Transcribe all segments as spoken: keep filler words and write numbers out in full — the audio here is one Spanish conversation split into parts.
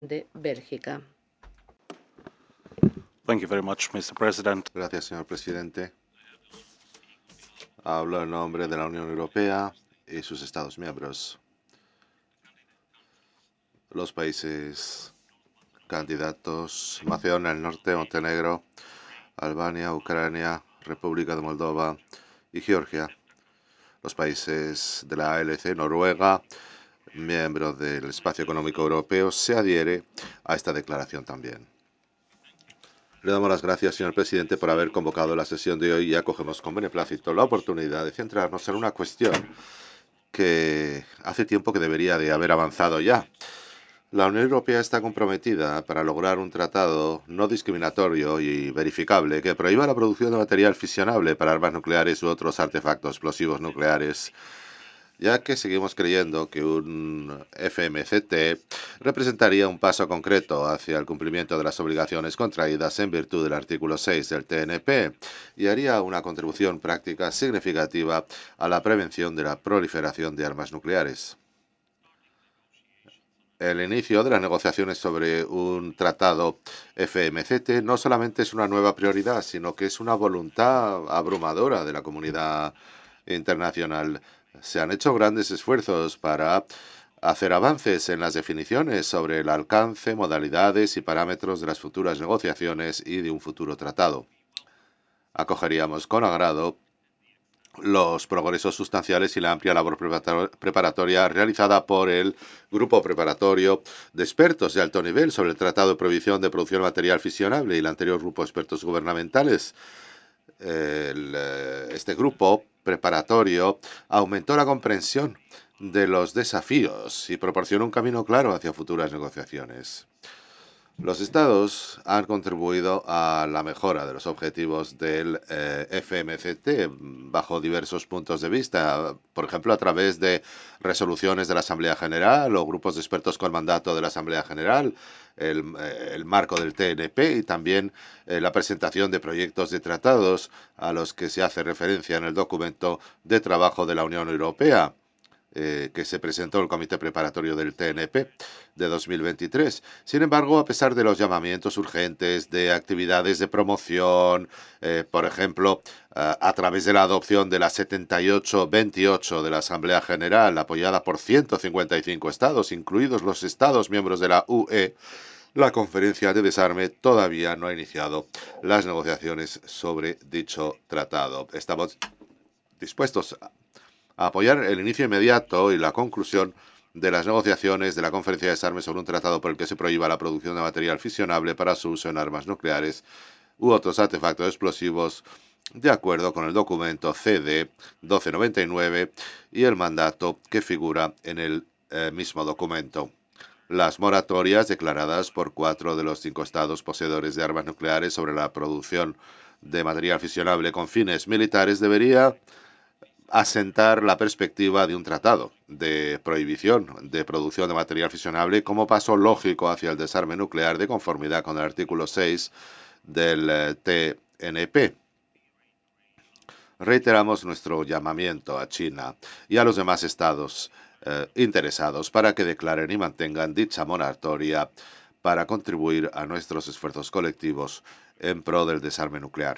de Bélgica. Thank you very much, mister President. Gracias, señor presidente. Hablo en nombre de la Unión Europea y sus Estados miembros. Los países candidatos: Macedonia del Norte, Montenegro, Albania, Ucrania, República de Moldova y Georgia. Los países de la A L C, Noruega, miembro del Espacio Económico Europeo, se adhiere a esta declaración también. Le damos las gracias, señor presidente, por haber convocado la sesión de hoy y acogemos con beneplácito la oportunidad de centrarnos en una cuestión que hace tiempo que debería de haber avanzado ya. La Unión Europea está comprometida para lograr un tratado no discriminatorio y verificable que prohíba la producción de material fisionable para armas nucleares u otros artefactos explosivos nucleares, ya que seguimos creyendo que un F M C T representaría un paso concreto hacia el cumplimiento de las obligaciones contraídas en virtud del artículo seis del T N P y haría una contribución práctica significativa a la prevención de la proliferación de armas nucleares. El inicio de las negociaciones sobre un tratado F M C T no solamente es una nueva prioridad, sino que es una voluntad abrumadora de la comunidad internacional. Se han hecho grandes esfuerzos para hacer avances en las definiciones sobre el alcance, modalidades y parámetros de las futuras negociaciones y de un futuro tratado. Acogeríamos con agrado los progresos sustanciales y la amplia labor preparatoria realizada por el Grupo Preparatorio de Expertos de Alto Nivel sobre el Tratado de Prohibición de Producción de Material Fisionable y el anterior Grupo de Expertos Gubernamentales. El, este grupo preparatorio aumentó la comprensión de los desafíos y proporcionó un camino claro hacia futuras negociaciones. Los Estados han contribuido a la mejora de los objetivos del eh, F M C T bajo diversos puntos de vista, por ejemplo, a través de resoluciones de la Asamblea General o grupos de expertos con mandato de la Asamblea General, el, eh, el marco del T N P y también eh, la presentación de proyectos de tratados a los que se hace referencia en el documento de trabajo de la Unión Europea, Eh, que se presentó en el Comité Preparatorio del T N P de dos mil veintitrés. Sin embargo, a pesar de los llamamientos urgentes de actividades de promoción, eh, por ejemplo, a, a través de la adopción de la setenta y ocho veintiocho de la Asamblea General, apoyada por ciento cincuenta y cinco estados, incluidos los estados miembros de la U E, la conferencia de desarme todavía no ha iniciado las negociaciones sobre dicho tratado. Estamos dispuestos a a apoyar el inicio inmediato y la conclusión de las negociaciones de la Conferencia de Desarme sobre un tratado por el que se prohíba la producción de material fisionable para su uso en armas nucleares u otros artefactos explosivos, de acuerdo con el documento C D doce noventa y nueve y el mandato que figura en el eh, mismo documento. Las moratorias declaradas por cuatro de los cinco estados poseedores de armas nucleares sobre la producción de material fisionable con fines militares debería asentar la perspectiva de un tratado de prohibición de producción de material fisionable como paso lógico hacia el desarme nuclear de conformidad con el artículo seis del eh, T N P. Reiteramos nuestro llamamiento a China y a los demás estados eh, interesados para que declaren y mantengan dicha moratoria para contribuir a nuestros esfuerzos colectivos en pro del desarme nuclear.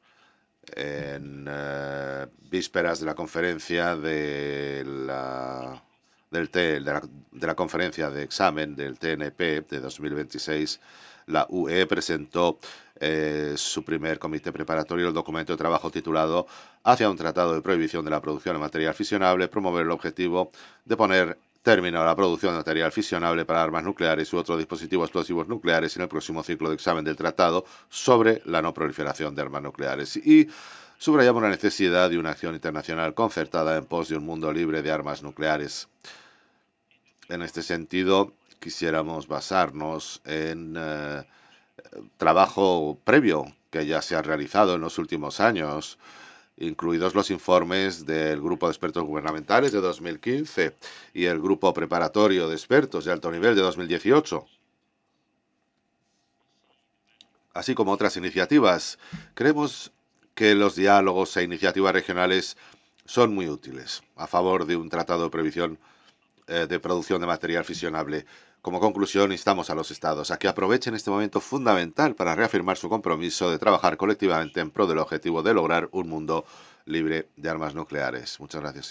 En eh, vísperas de la conferencia de la, del T, de, la, de la conferencia de examen del T N P de dos mil veintiséis, la U E presentó eh, su primer comité preparatorio, el documento de trabajo titulado Hacia un tratado de prohibición de la producción de material fisionable, promover el objetivo de poner término a la producción de material fisionable para armas nucleares u otros dispositivos explosivos nucleares en el próximo ciclo de examen del tratado sobre la no proliferación de armas nucleares. Y subrayamos la necesidad de una acción internacional concertada en pos de un mundo libre de armas nucleares. En este sentido, quisiéramos basarnos en eh, trabajo previo que ya se ha realizado en los últimos años, incluidos los informes del Grupo de Expertos Gubernamentales de dos mil quince y el Grupo Preparatorio de Expertos de Alto Nivel de dos mil dieciocho, así como otras iniciativas. Creemos que los diálogos e iniciativas regionales son muy útiles a favor de un tratado de prohibición eh, de producción de material fisionable Como conclusión, instamos a los Estados a que aprovechen este momento fundamental para reafirmar su compromiso de trabajar colectivamente en pro del objetivo de lograr un mundo libre de armas nucleares. Muchas gracias.